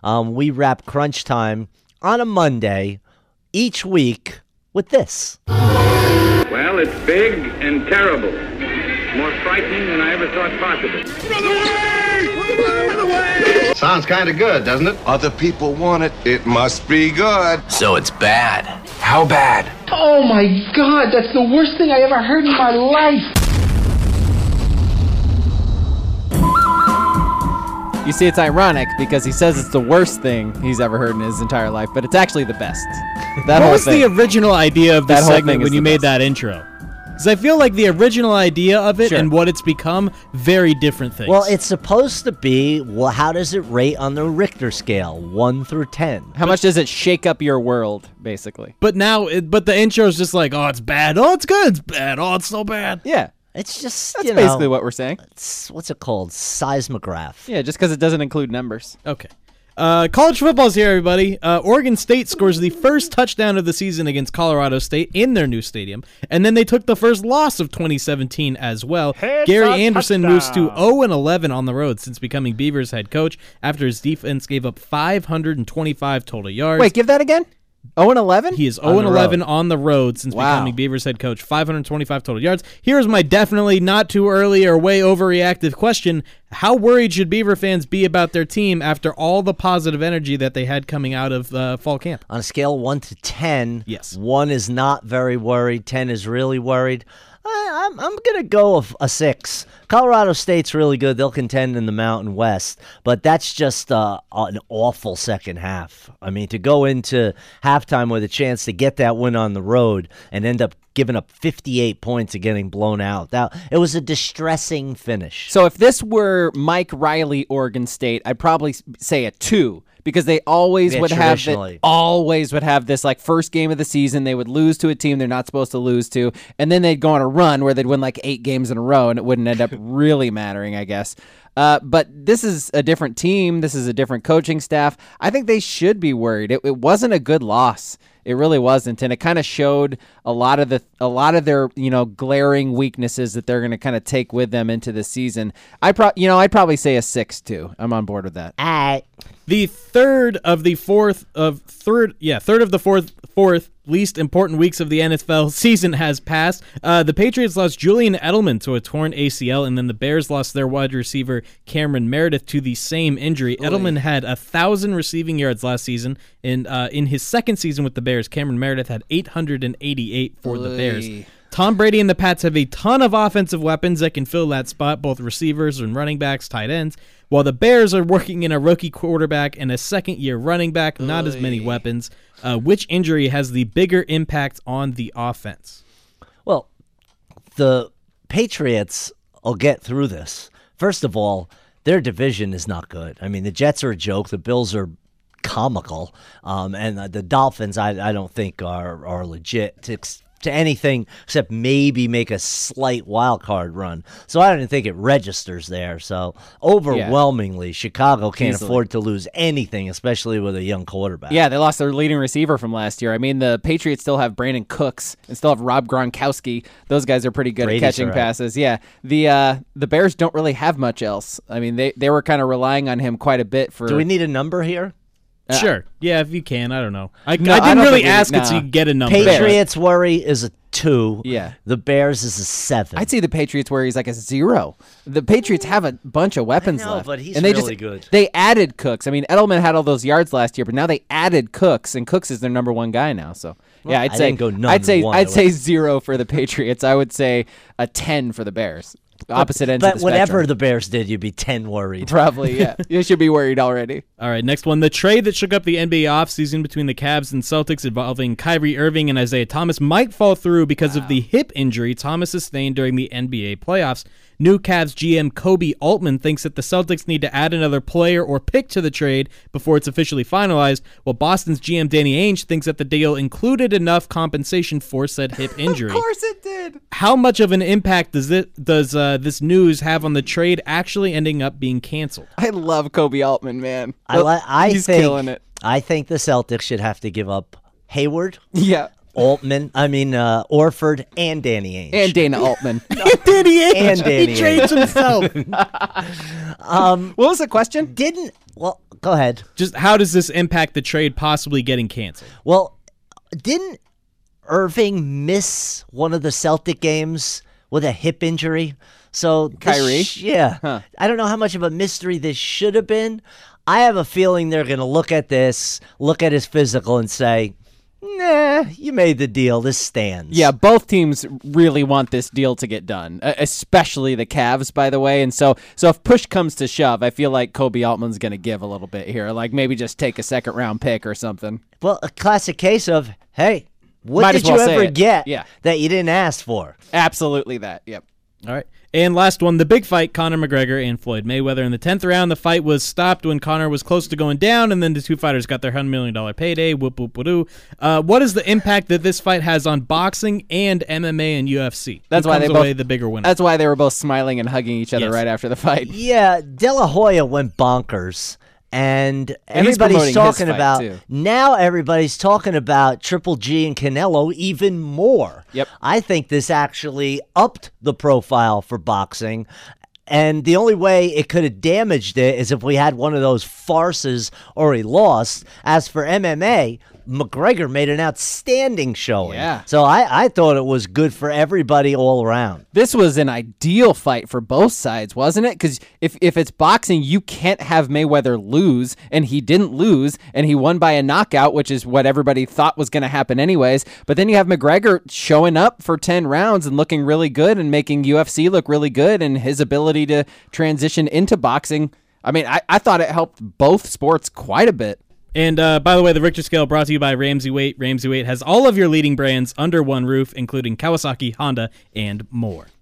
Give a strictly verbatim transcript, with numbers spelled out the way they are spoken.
Um, we wrap Crunch Time on a Monday each week with this. Well, it's big and terrible. More frightening than I ever thought possible. Run away! Run away! Run away! Sounds kind of good, doesn't it? Other people want it. It must be good. So it's bad. How bad? Oh my God, that's the worst thing I ever heard in my life. You see, it's ironic because he says it's the worst thing he's ever heard in his entire life, but it's actually the best. That what whole was thing. the original idea of the That whole segment thing is when you the made best. that intro? Because I feel like the original idea of it Sure. and what it's become, very different things. Well, it's supposed to be, well, how does it rate on the Richter scale, one through ten? How much does it shake up your world, basically? But now, it, but the intro is just like, oh, it's bad. Oh, it's good. It's bad. Oh, it's so bad. Yeah. It's just, That's you basically know, what we're saying. It's, what's it called? Seismograph. Yeah, just because it doesn't include numbers. Okay. Uh, college football's here, everybody. Uh, Oregon State scores the first touchdown of the season against Colorado State in their new stadium, and then they took the first loss of twenty seventeen as well. It's Gary a Anderson touchdown. moves to oh and eleven on the road since becoming Beavers head coach after his defense gave up five hundred twenty-five total yards. Wait, give that again? oh and eleven? He is On oh and the eleven road. on the road since Wow. becoming Beavers head coach. five hundred twenty-five total yards. Here's my definitely not too early or way overreactive question. How worried should Beaver fans be about their team after all the positive energy that they had coming out of uh, fall camp? On a scale of one to ten, Yes. one is not very worried, ten is really worried. I, I'm, I'm going to go a, a six. Colorado State's really good. They'll contend in the Mountain West, but that's just uh, an awful second half. I mean, to go into halftime with a chance to get that win on the road and end up giving up fifty-eight points and getting blown out, that it was a distressing finish. So if this were Mike Riley, Oregon State, I'd probably s- say a two because they always Yeah, would have the, traditionally. always would have this like first game of the season. They would lose to a team they're not supposed to lose to, and then they'd go on a run where they'd win like eight games in a row, and it wouldn't end up really mattering, I guess. Uh, but this is a different team. This is a different coaching staff. I think they should be worried. It, it wasn't a good loss. It really wasn't, and it kind of showed a lot of the a lot of their you know glaring weaknesses that they're going to kind of take with them into the season. I pro you know I'd probably say a six too. I'm on board with that. All right. The third of the fourth of third, yeah, third of the fourth fourth least important weeks of the N F L season has passed. Uh, the Patriots lost Julian Edelman to a torn A C L, and then the Bears lost their wide receiver Cameron Meredith to the same injury. Oy. Edelman had a thousand receiving yards last season, and uh, in his second season with the Bears, Cameron Meredith had eight hundred eighty-eight for Oy. the Bears. Tom Brady and the Pats have a ton of offensive weapons that can fill that spot, both receivers and running backs, tight ends, while the Bears are working in a rookie quarterback and a second-year running back, not Oy. as many weapons. Uh, which injury has the bigger impact on the offense? Well, the Patriots will get through this. First of all, their division is not good. I mean, the Jets are a joke. The Bills are comical. Um, and the, the Dolphins, I, I don't think, are, are legit to, to anything except maybe make a slight wild card run. So I don't think it registers there. So overwhelmingly, yeah. Chicago can't Easily. afford to lose anything, especially with a young quarterback. Yeah, they lost their leading receiver from last year. I mean, the Patriots still have Brandon Cooks and still have Rob Gronkowski. Those guys are pretty good Brady's at catching right. passes. Yeah, the uh, the Bears don't really have much else. I mean, they, they were kind of relying on him quite a bit for. Do we need a number here? Uh, sure. Yeah, if you can. I don't know. I, No, I I didn't don't really think we- ask it nah. so you get a number. Patriots worry is a two. Yeah. The Bears is a seven. I'd say the Patriots where he's like a zero. The Patriots have a bunch of weapons I know, left. but he's and they really just, good. They added Cooks. I mean, Edelman had all those yards last year, but now they added Cooks, and Cooks is their number one guy now. So Well, yeah, I'd I say didn't go none I'd say one. I'd say zero for the Patriots. I would say a ten for the Bears. Opposite ends But of the whatever spectrum. the Bears did, you'd be ten worried. Probably, yeah. You should be worried already. All right, next one. The trade that shook up the N B A offseason between the Cavs and Celtics involving Kyrie Irving and Isaiah Thomas might fall through because wow. of the hip injury Thomas sustained during the N B A playoffs. New Cavs G M Kobe Altman thinks that the Celtics need to add another player or pick to the trade before it's officially finalized, while Boston's G M Danny Ainge thinks that the deal included enough compensation for said hip injury. Of course it did. How much of an impact does this, does uh, this news have on the trade actually ending up being canceled? I love Kobe Altman, man. I, li- I He's think, killing it. I think the Celtics should have to give up Hayward, Yeah. Altman, I mean uh, Orford, and Danny Ainge. And Dana Altman. Danny Ainge. And Danny He trades Ainge. himself. um, What was the question? Didn't Well, go ahead. Just how does this impact the trade possibly getting canceled? Well, didn't Irving miss one of the Celtic games with a hip injury? So this Kyrie? sh- yeah. Huh. I don't know how much of a mystery this should have been. I have a feeling they're going to look at this, look at his physical, and say, nah, you made the deal. This stands. Yeah, both teams really want this deal to get done, uh, especially the Cavs, by the way. And so, so if push comes to shove, I feel like Kobe Altman's going to give a little bit here, like maybe just take a second round pick or something. Well, a classic case of, hey, what Might did as well you say ever it. get Yeah. that you didn't ask for? Absolutely that. Yep. All right. And last one, the big fight, Conor McGregor and Floyd Mayweather. In the tenth round, the fight was stopped when Conor was close to going down, and then the two fighters got their one hundred million dollars payday. Whoop, whoop, whoop, uh, What is the impact that this fight has on boxing and M M A and U F C? That's Who why comes they both, away the bigger winner? That's why they were both smiling and hugging each other Yes. right after the fight. Yeah, De La Hoya went bonkers. And And he's everybody's promoting his talking fight, about too. now. Everybody's talking about Triple G and Canelo even more. Yep. I think this actually upped the profile for boxing. And the only way it could have damaged it is if we had one of those farces or he lost. As for M M A, McGregor made an outstanding showing. Yeah. So I, I thought it was good for everybody all around. This was an ideal fight for both sides, wasn't it? Because if, if it's boxing, you can't have Mayweather lose, and he didn't lose, and he won by a knockout, which is what everybody thought was going to happen anyways. But then you have McGregor showing up for ten rounds and looking really good and making U F C look really good, and his ability to transition into boxing. I mean, I, I thought it helped both sports quite a bit. And uh, by the way, the Richter Scale brought to you by Ramsey Weight. Ramsey Weight has all of your leading brands under one roof, including Kawasaki, Honda, and more.